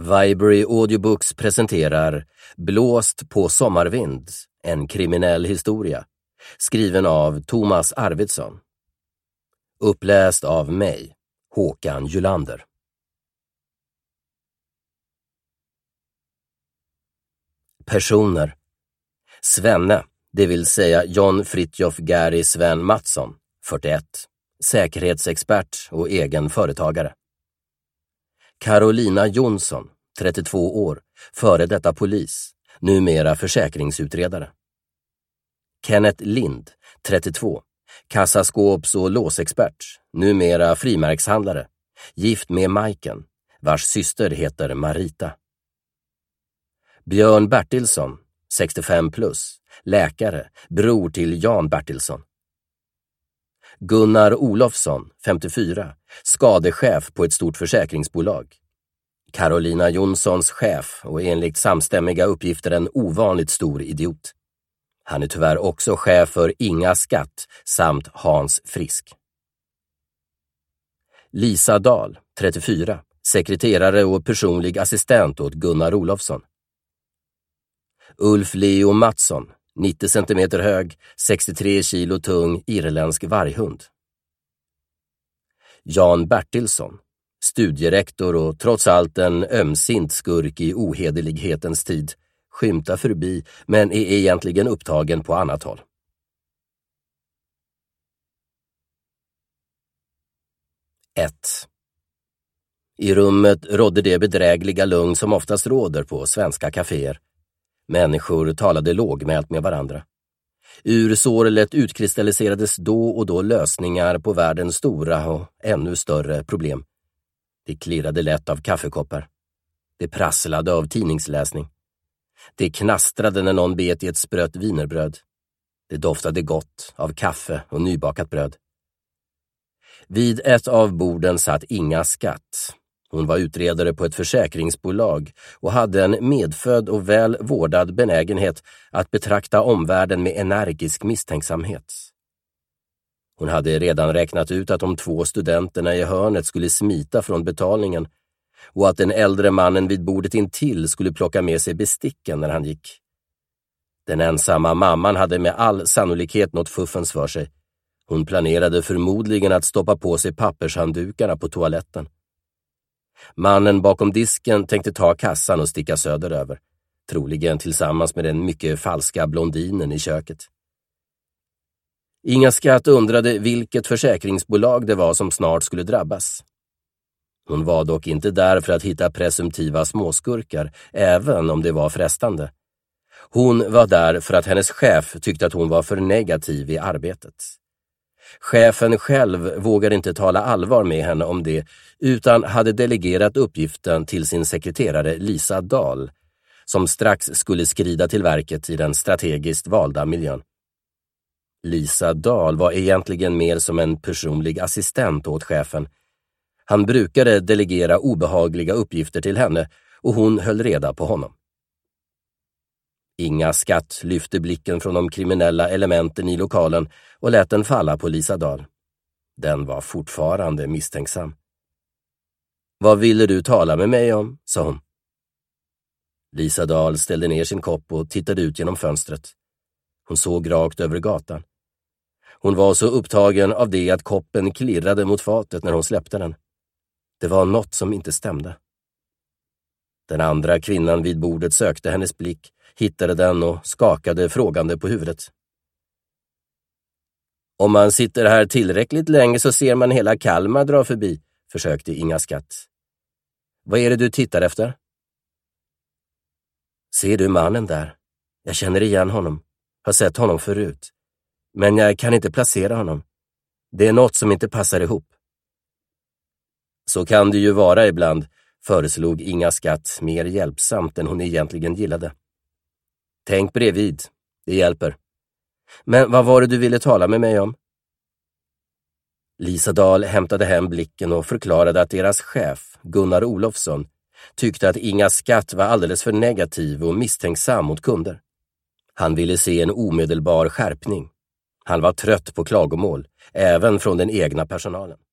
Viberry Audiobooks presenterar Blåst på sommarvind, en kriminell historia, skriven av Thomas Arvidsson. Uppläst av mig, Håkan Julander. Personer. Svenne, det vill säga John Fritjof Gary Sven Mattsson, 41, säkerhetsexpert och egen företagare. Carolina Jonsson, 32 år, före detta polis, numera försäkringsutredare. Kenneth Lind, 32, kassaskåps- och låsexpert, numera frimärkshandlare, gift med Majken, vars syster heter Marita. Björn Bertilsson, 65 plus, läkare, bror till Jan Bertilsson. Gunnar Olofsson, 54, skadechef på ett stort försäkringsbolag. Carolina Jonssons chef och enligt samstämmiga uppgifter en ovanligt stor idiot. Han är tyvärr också chef för Inga Skatt samt Hans Frisk. Lisa Dahl, 34, sekreterare och personlig assistent åt Gunnar Olofsson. Ulf Leo Mattsson, 90 cm hög, 63 kilo tung, irländsk varghund. Jan Bertilsson, studierektor och trots allt en ömsint skurk i ohederlighetens tid, skymtar förbi men är egentligen upptagen på annat håll. 1. I rummet rådde det bedrägliga lugn som oftast råder på svenska kaféer. Människor talade lågmält med varandra. Ur sorlet utkristalliserades då och då lösningar på världens stora och ännu större problem. Det klirrade lätt av kaffekoppar. Det prasslade av tidningsläsning. Det knastrade när någon bet i ett sprött wienerbröd. Det doftade gott av kaffe och nybakat bröd. Vid ett av borden satt Inga Skatt. Hon var utredare på ett försäkringsbolag och hade en medfödd och väl vårdad benägenhet att betrakta omvärlden med energisk misstänksamhet. Hon hade redan räknat ut att de 2 studenterna i hörnet skulle smita från betalningen och att den äldre mannen vid bordet intill skulle plocka med sig besticken när han gick. Den ensamma mamman hade med all sannolikhet något fuffens för sig. Hon planerade förmodligen att stoppa på sig pappershanddukarna på toaletten. Mannen bakom disken tänkte ta kassan och sticka söderöver, troligen tillsammans med den mycket falska blondinen i köket. Inga Skatt undrade vilket försäkringsbolag det var som snart skulle drabbas. Hon var dock inte där för att hitta presumtiva småskurkar, även om det var frestande. Hon var där för att hennes chef tyckte att hon var för negativ i arbetet. Chefen själv vågade inte tala allvar med henne om det, utan hade delegerat uppgiften till sin sekreterare Lisa Dahl, som strax skulle skrida till verket i den strategiskt valda miljön. Lisa Dahl var egentligen mer som en personlig assistent åt chefen. Han brukade delegera obehagliga uppgifter till henne och hon höll reda på honom. Inga Skatt lyfte blicken från de kriminella elementen i lokalen och lät den falla på Lisa Dahl. Den var fortfarande misstänksam. "Vad ville du tala med mig om?" sa hon. Lisa Dahl ställde ner sin kopp och tittade ut genom fönstret. Hon såg rakt över gatan. Hon var så upptagen av det att koppen klirrade mot fatet när hon släppte den. Det var något som inte stämde. Den andra kvinnan vid bordet sökte hennes blick, hittade den och skakade frågande på huvudet. "Om man sitter här tillräckligt länge så ser man hela Kalmar dra förbi", försökte Inga Skatt. "Vad är det du tittar efter?" "Ser du mannen där? Jag känner igen honom. Har sett honom förut. Men jag kan inte placera honom. Det är något som inte passar ihop." "Så kan det ju vara ibland", föreslog Inga Skatt mer hjälpsamt än hon egentligen gillade. "Tänk bredvid, det hjälper. Men vad var det du ville tala med mig om?" Lisa Dahl hämtade hem blicken och förklarade att deras chef, Gunnar Olofsson, tyckte att Inga Skatt var alldeles för negativ och misstänksam mot kunder. Han ville se en omedelbar skärpning. Han var trött på klagomål, även från den egna personalen.